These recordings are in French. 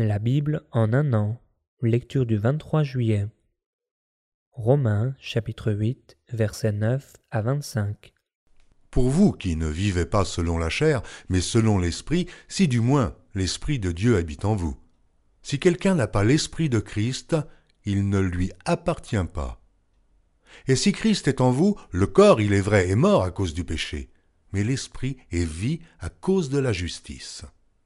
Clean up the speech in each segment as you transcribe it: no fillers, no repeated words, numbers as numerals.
La Bible en un an. Lecture du 23 juillet. Romains chapitre 8, versets 9 à 25. Pour vous qui ne vivez pas selon la chair, mais selon l'Esprit, si du moins l'Esprit de Dieu habite en vous. Si quelqu'un n'a pas l'Esprit de Christ, il ne lui appartient pas. Et si Christ est en vous, le corps, il est vrai, est mort à cause du péché, mais l'Esprit est vie à cause de la justice.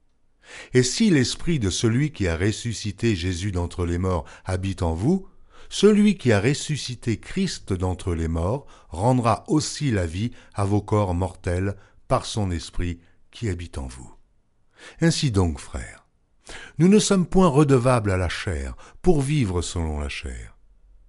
Et si l'Esprit de celui qui a ressuscité Jésus d'entre les morts habite en vous, celui qui a ressuscité Christ d'entre les morts rendra aussi la vie à vos corps mortels par son Esprit qui habite en vous. Ainsi donc, frères, nous ne sommes point redevables à la chair pour vivre selon la chair.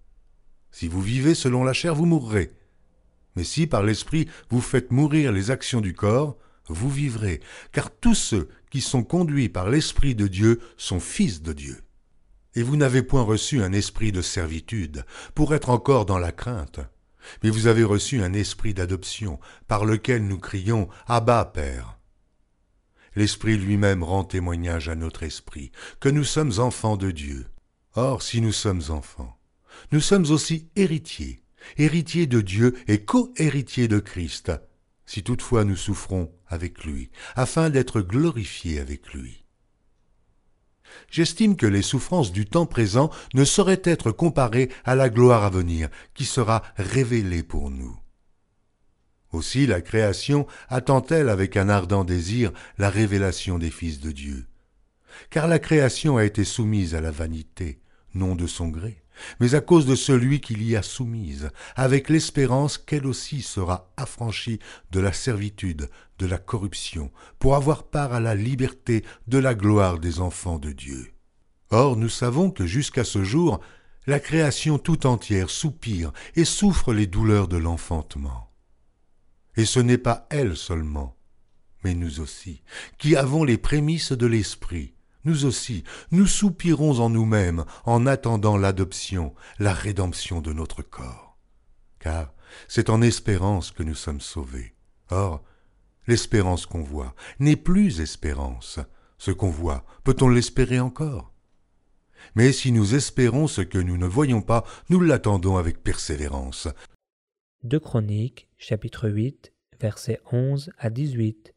Si vous vivez selon la chair, vous mourrez. Mais si par l'Esprit vous faites mourir les actions du corps, vous vivrez, car tous ceux qui sont conduits par l'Esprit de Dieu sont fils de Dieu. Et vous n'avez point reçu un esprit de servitude, pour être encore dans la crainte, mais vous avez reçu un esprit d'adoption, par lequel nous crions « Abba, Père ». L'Esprit lui-même rend témoignage à notre esprit que nous sommes enfants de Dieu. Or, si nous sommes enfants, nous sommes aussi héritiers, héritiers de Dieu et co-héritiers de Christ, si toutefois nous souffrons avec lui, afin d'être glorifiés avec lui. J'estime que les souffrances du temps présent ne sauraient être comparées à la gloire à venir, qui sera révélée pour nous. Aussi la création attend-elle avec un ardent désir la révélation des fils de Dieu. Car la création a été soumise à la vanité, non de son gré, mais à cause de celui qui l'y a soumise, avec l'espérance qu'elle aussi sera affranchie de la servitude, de la corruption, pour avoir part à la liberté de la gloire des enfants de Dieu. Or, nous savons que jusqu'à ce jour, la création tout entière soupire et souffre les douleurs de l'enfantement. Et ce n'est pas elle seulement, mais nous aussi, qui avons les prémices de l'Esprit. Nous aussi, nous soupirons en nous-mêmes en attendant l'adoption, la rédemption de notre corps. Car c'est en espérance que nous sommes sauvés. Or, l'espérance qu'on voit n'est plus espérance. Ce qu'on voit, peut-on l'espérer encore? Mais si nous espérons ce que nous ne voyons pas, nous l'attendons avec persévérance. 2 Chroniques, chapitre 8, versets 11 à 18.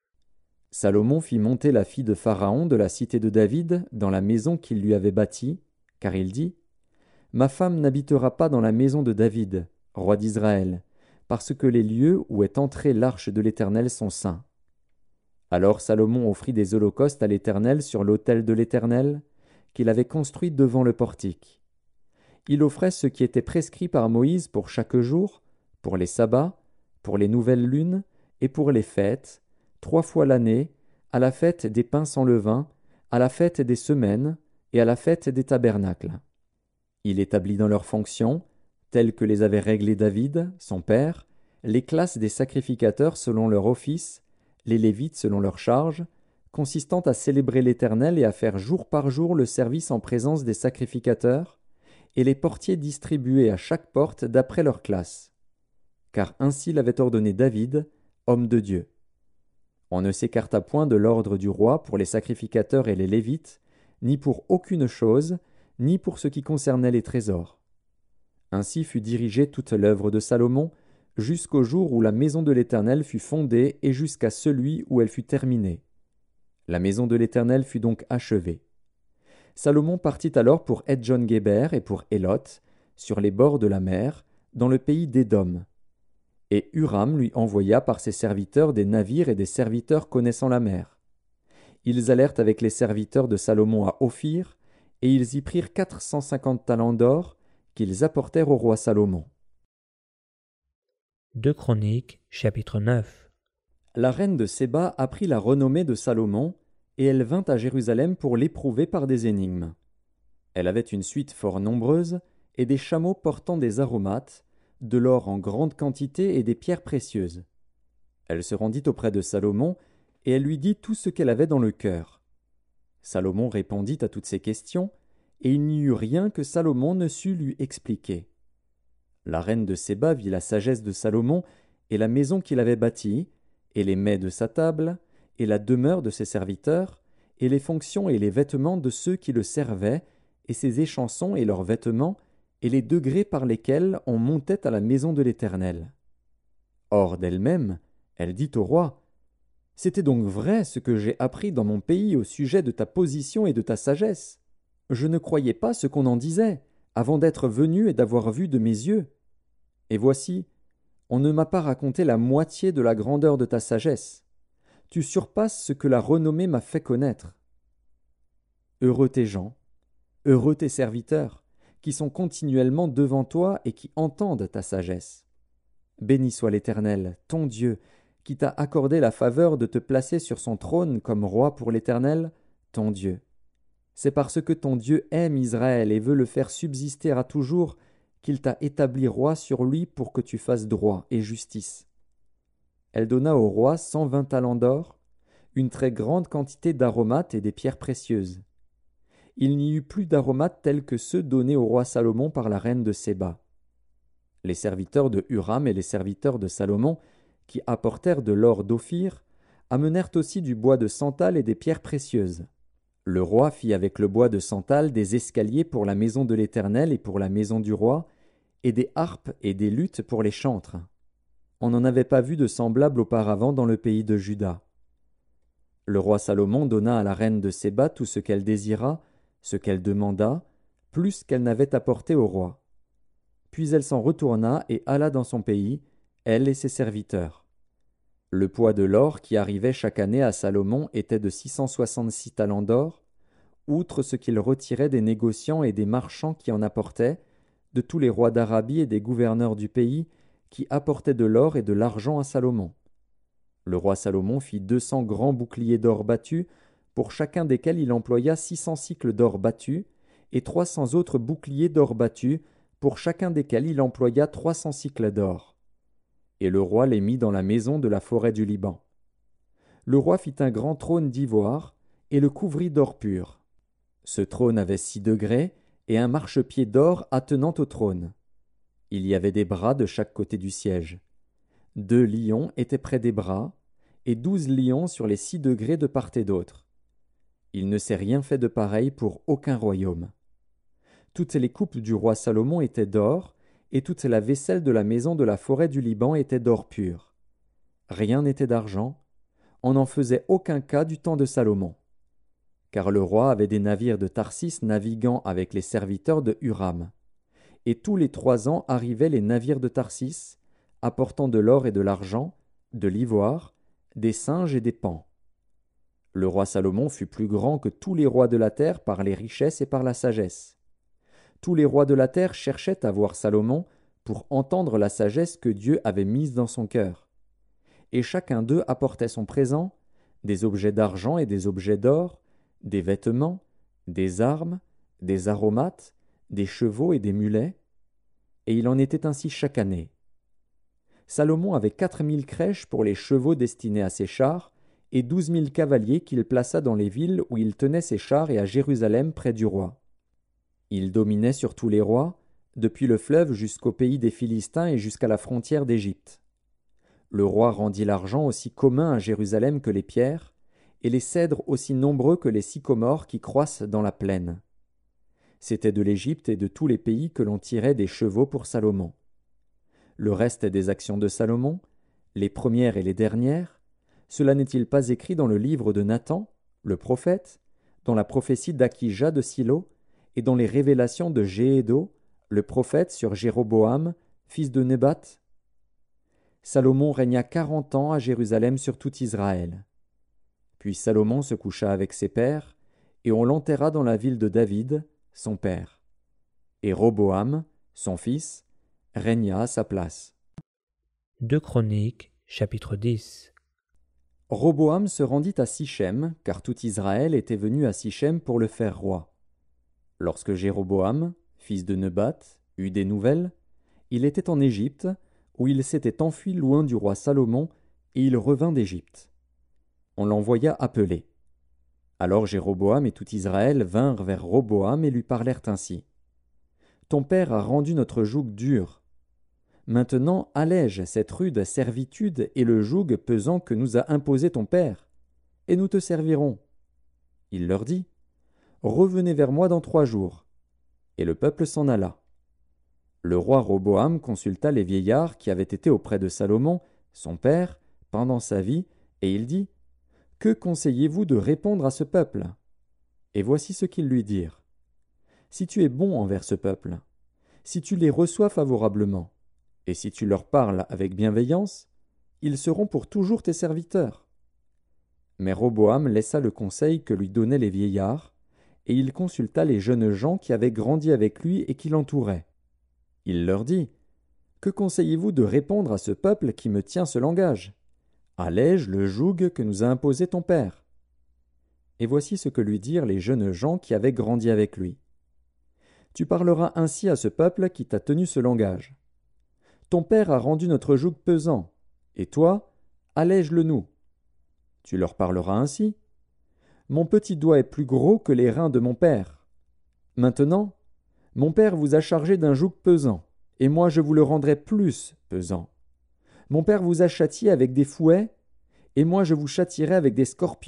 Salomon fit monter la fille de Pharaon de la cité de David dans la maison qu'il lui avait bâtie, car il dit « Ma femme n'habitera pas dans la maison de David, roi d'Israël, parce que les lieux où est entrée l'arche de l'Éternel sont saints. » Alors Salomon offrit des holocaustes à l'Éternel sur l'autel de l'Éternel, qu'il avait construit devant le portique. Il offrait ce qui était prescrit par Moïse pour chaque jour, pour les sabbats, pour les nouvelles lunes et pour les fêtes, 3 fois l'année, à la fête des pains sans levain, à la fête des semaines et à la fête des tabernacles. Il établit dans leurs fonctions, telles que les avait réglées David, son père, les classes des sacrificateurs selon leur office, les Lévites selon leur charge, consistant à célébrer l'Éternel et à faire jour par jour le service en présence des sacrificateurs, et les portiers distribués à chaque porte d'après leur classe. Car ainsi l'avait ordonné David, homme de Dieu. On ne s'écarta point de l'ordre du roi pour les sacrificateurs et les Lévites, ni pour aucune chose, ni pour ce qui concernait les trésors. Ainsi fut dirigée toute l'œuvre de Salomon, jusqu'au jour où la maison de l'Éternel fut fondée et jusqu'à celui où elle fut terminée. La maison de l'Éternel fut donc achevée. Salomon partit alors pour Edjon-Guéber et pour Élot, sur les bords de la mer, dans le pays d'Édom. Et Huram lui envoya par ses serviteurs des navires et des serviteurs connaissant la mer. Ils allèrent avec les serviteurs de Salomon à Ophir, et ils y prirent 450 talents d'or, qu'ils apportèrent au roi Salomon. 2 Chroniques, chapitre 9. La reine de Séba apprit la renommée de Salomon, et elle vint à Jérusalem pour l'éprouver par des énigmes. Elle avait une suite fort nombreuse, et des chameaux portant des aromates, de l'or en grande quantité et des pierres précieuses. Elle se rendit auprès de Salomon, et elle lui dit tout ce qu'elle avait dans le cœur. Salomon répondit à toutes ses questions, et il n'y eut rien que Salomon ne sût lui expliquer. La reine de Séba vit la sagesse de Salomon, et la maison qu'il avait bâtie, et les mets de sa table, et la demeure de ses serviteurs, et les fonctions et les vêtements de ceux qui le servaient, et ses échansons et leurs vêtements, et les degrés par lesquels on montait à la maison de l'Éternel. Hors d'elle-même, elle dit au roi, « C'était donc vrai ce que j'ai appris dans mon pays au sujet de ta position et de ta sagesse. Je ne croyais pas ce qu'on en disait, avant d'être venu et d'avoir vu de mes yeux. Et voici, on ne m'a pas raconté la moitié de la grandeur de ta sagesse. Tu surpasses ce que la renommée m'a fait connaître. Heureux tes gens, heureux tes serviteurs, qui sont continuellement devant toi et qui entendent ta sagesse. Béni soit l'Éternel, ton Dieu, qui t'a accordé la faveur de te placer sur son trône comme roi pour l'Éternel, ton Dieu. C'est parce que ton Dieu aime Israël et veut le faire subsister à toujours qu'il t'a établi roi sur lui pour que tu fasses droit et justice. Elle donna au roi 120 talents d'or, une très grande quantité d'aromates et des pierres précieuses. Il n'y eut plus d'aromates tels que ceux donnés au roi Salomon par la reine de Séba. Les serviteurs de Huram et les serviteurs de Salomon, qui apportèrent de l'or d'Ophir, amenèrent aussi du bois de santal et des pierres précieuses. Le roi fit avec le bois de santal des escaliers pour la maison de l'Éternel et pour la maison du roi, et des harpes et des luttes pour les chantres. On n'en avait pas vu de semblable auparavant dans le pays de Juda. Le roi Salomon donna à la reine de Séba tout ce qu'elle désira, ce qu'elle demanda, plus qu'elle n'avait apporté au roi. Puis elle s'en retourna et alla dans son pays, elle et ses serviteurs. Le poids de l'or qui arrivait chaque année à Salomon était de 666 talents d'or, outre ce qu'il retirait des négociants et des marchands qui en apportaient, de tous les rois d'Arabie et des gouverneurs du pays, qui apportaient de l'or et de l'argent à Salomon. Le roi Salomon fit 200 grands boucliers d'or battus, pour chacun desquels il employa 600 cycles d'or battus, et 300 autres boucliers d'or battus, pour chacun desquels il employa 300 cycles d'or. Et le roi les mit dans la maison de la forêt du Liban. Le roi fit un grand trône d'ivoire, et le couvrit d'or pur. Ce trône avait 6 degrés, et un marchepied d'or attenant au trône. Il y avait des bras de chaque côté du siège. 2 lions étaient près des bras, et 12 lions sur les 6 degrés de part et d'autre. Il ne s'est rien fait de pareil pour aucun royaume. Toutes les coupes du roi Salomon étaient d'or, et toute la vaisselle de la maison de la forêt du Liban était d'or pur. Rien n'était d'argent, on n'en faisait aucun cas du temps de Salomon. Car le roi avait des navires de Tarsis naviguant avec les serviteurs de Huram. Et tous les 3 ans arrivaient les navires de Tarsis, apportant de l'or et de l'argent, de l'ivoire, des singes et des paons. Le roi Salomon fut plus grand que tous les rois de la terre par les richesses et par la sagesse. Tous les rois de la terre cherchaient à voir Salomon pour entendre la sagesse que Dieu avait mise dans son cœur. Et chacun d'eux apportait son présent, des objets d'argent et des objets d'or, des vêtements, des armes, des aromates, des chevaux et des mulets, et il en était ainsi chaque année. Salomon avait 4000 crèches pour les chevaux destinés à ses chars, et 12 000 cavaliers qu'il plaça dans les villes où il tenait ses chars et à Jérusalem près du roi. Il dominait sur tous les rois, depuis le fleuve jusqu'au pays des Philistins et jusqu'à la frontière d'Égypte. Le roi rendit l'argent aussi commun à Jérusalem que les pierres, et les cèdres aussi nombreux que les sycomores qui croissent dans la plaine. C'était de l'Égypte et de tous les pays que l'on tirait des chevaux pour Salomon. Le reste des actions de Salomon, les premières et les dernières, cela n'est-il pas écrit dans le livre de Nathan, le prophète, dans la prophétie d'Akija de Silo, et dans les révélations de Jéhédo, le prophète sur Jéroboam, fils de Nébat? Salomon régna 40 ans à Jérusalem sur tout Israël. Puis Salomon se coucha avec ses pères, et on l'enterra dans la ville de David, son père. Et Roboam, son fils, régna à sa place. 2 Chroniques, chapitre 10. Roboam se rendit à Sichem, car tout Israël était venu à Sichem pour le faire roi. Lorsque Jéroboam, fils de Nebat, eut des nouvelles, il était en Égypte, où il s'était enfui loin du roi Salomon, et il revint d'Égypte. On l'envoya appeler. Alors Jéroboam et tout Israël vinrent vers Roboam et lui parlèrent ainsi. « Ton père a rendu notre joug dur. Maintenant allège cette rude servitude et le joug pesant que nous a imposé ton père, et nous te servirons. » Il leur dit, « Revenez vers moi dans 3 jours. » Et le peuple s'en alla. Le roi Roboam consulta les vieillards qui avaient été auprès de Salomon, son père, pendant sa vie, et il dit, « Que conseillez-vous de répondre à ce peuple ?» Et voici ce qu'ils lui dirent. « Si tu es bon envers ce peuple, si tu les reçois favorablement, et si tu leur parles avec bienveillance, ils seront pour toujours tes serviteurs. » Mais Roboam laissa le conseil que lui donnaient les vieillards, et il consulta les jeunes gens qui avaient grandi avec lui et qui l'entouraient. Il leur dit, « Que conseillez-vous de répondre à ce peuple qui me tient ce langage ? Allège le joug que nous a imposé ton père. » Et voici ce que lui dirent les jeunes gens qui avaient grandi avec lui. « Tu parleras ainsi à ce peuple qui t'a tenu ce langage. Ton père a rendu notre joug pesant, et toi, allège-le nous. Tu leur parleras ainsi. Mon petit doigt est plus gros que les reins de mon père. Maintenant, mon père vous a chargé d'un joug pesant, et moi je vous le rendrai plus pesant. Mon père vous a châtié avec des fouets, et moi je vous châtierai avec des scorpions. »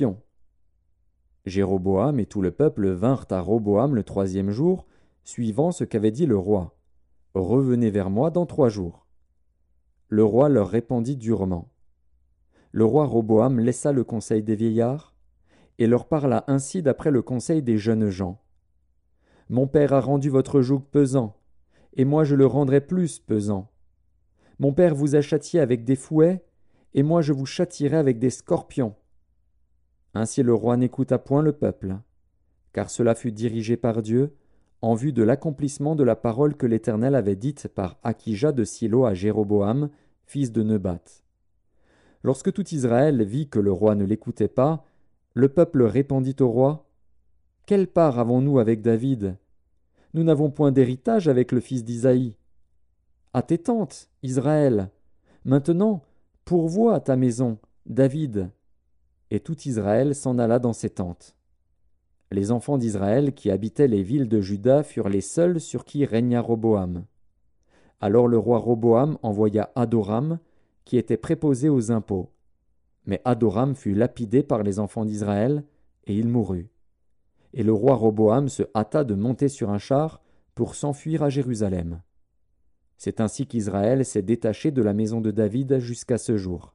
Jéroboam et tout le peuple vinrent à Roboam le 3e jour, suivant ce qu'avait dit le roi. « Revenez vers moi dans 3 jours. » Le roi leur répondit durement. Le roi Roboam laissa le conseil des vieillards, et leur parla ainsi d'après le conseil des jeunes gens. « Mon père a rendu votre joug pesant, et moi je le rendrai plus pesant. Mon père vous a châtié avec des fouets, et moi je vous châtierai avec des scorpions. » Ainsi le roi n'écouta point le peuple, car cela fut dirigé par Dieu, en vue de l'accomplissement de la parole que l'Éternel avait dite par Akija de Silo à Jéroboam, fils de Nebat. Lorsque tout Israël vit que le roi ne l'écoutait pas, le peuple répondit au roi, « Quelle part avons-nous avec David ? Nous n'avons point d'héritage avec le fils d'Isaïe. À tes tentes, Israël. Maintenant, pourvois à ta maison, David. » Et tout Israël s'en alla dans ses tentes. Les enfants d'Israël qui habitaient les villes de Juda furent les seuls sur qui régna Roboam. Alors le roi Roboam envoya Adoram, qui était préposé aux impôts. Mais Adoram fut lapidé par les enfants d'Israël, et il mourut. Et le roi Roboam se hâta de monter sur un char pour s'enfuir à Jérusalem. C'est ainsi qu'Israël s'est détaché de la maison de David jusqu'à ce jour.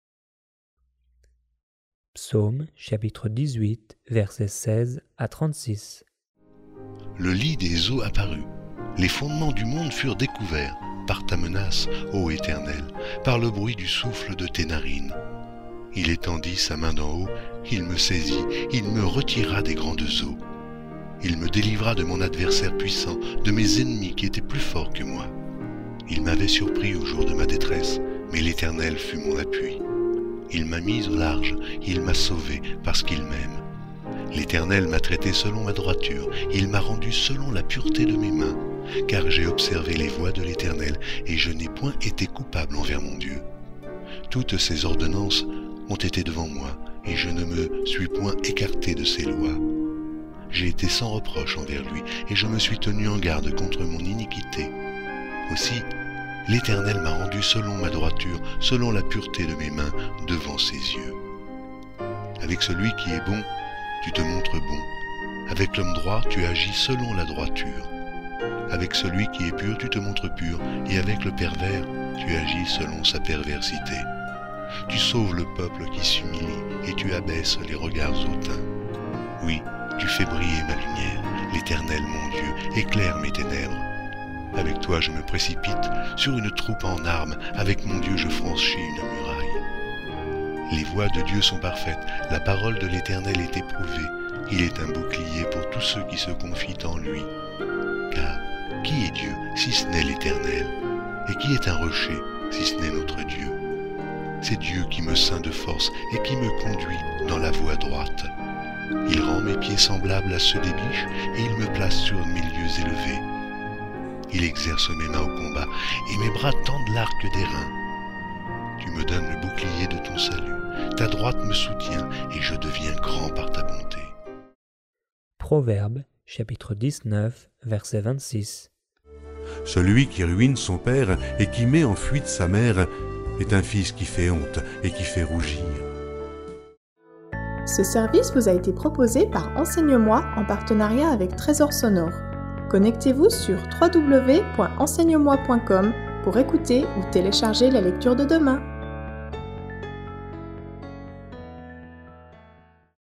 Psaume chapitre 18, versets 16 à 36. Le lit des eaux apparut. Les fondements du monde furent découverts par ta menace, ô Éternel, par le bruit du souffle de tes narines. Il étendit sa main d'en haut, il me saisit, il me retira des grandes eaux. Il me délivra de mon adversaire puissant, de mes ennemis qui étaient plus forts que moi. Il m'avait surpris au jour de ma détresse, mais l'Éternel fut mon appui. Il m'a mis au large, il m'a sauvé parce qu'il m'aime. L'Éternel m'a traité selon ma droiture, il m'a rendu selon la pureté de mes mains, car j'ai observé les voies de l'Éternel et je n'ai point été coupable envers mon Dieu. Toutes ses ordonnances ont été devant moi et je ne me suis point écarté de ses lois. J'ai été sans reproche envers lui et je me suis tenu en garde contre mon iniquité. Aussi, l'Éternel m'a rendu selon ma droiture, selon la pureté de mes mains devant ses yeux. Avec celui qui est bon, tu te montres bon. Avec l'homme droit, tu agis selon la droiture. Avec celui qui est pur, tu te montres pur, et avec le pervers, tu agis selon sa perversité. Tu sauves le peuple qui s'humilie, et tu abaisses les regards hautains. Oui, tu fais briller ma lumière, l'Éternel mon Dieu, éclaire mes ténèbres. Avec toi je me précipite sur une troupe en armes, avec mon Dieu je franchis une muraille. Les voies de Dieu sont parfaites, la parole de l'Éternel est éprouvée, il est un bouclier pour tous ceux qui se confient en lui. Car qui est Dieu si ce n'est l'Éternel? Et qui est un rocher si ce n'est notre Dieu? C'est Dieu qui me ceint de force et qui me conduit dans la voie droite. Il rend mes pieds semblables à ceux des biches et il me place sur mes lieux élevés. Il exerce mes mains au combat, et mes bras tendent l'arc des reins. Tu me donnes le bouclier de ton salut, ta droite me soutient, et je deviens grand par ta bonté. Proverbe, chapitre 19, verset 26. Celui qui ruine son père et qui met en fuite sa mère est un fils qui fait honte et qui fait rougir. Ce service vous a été proposé par Enseigne-moi en partenariat avec Trésor Sonore. Connectez-vous sur www.enseigne-moi.com pour écouter ou télécharger la lecture de demain.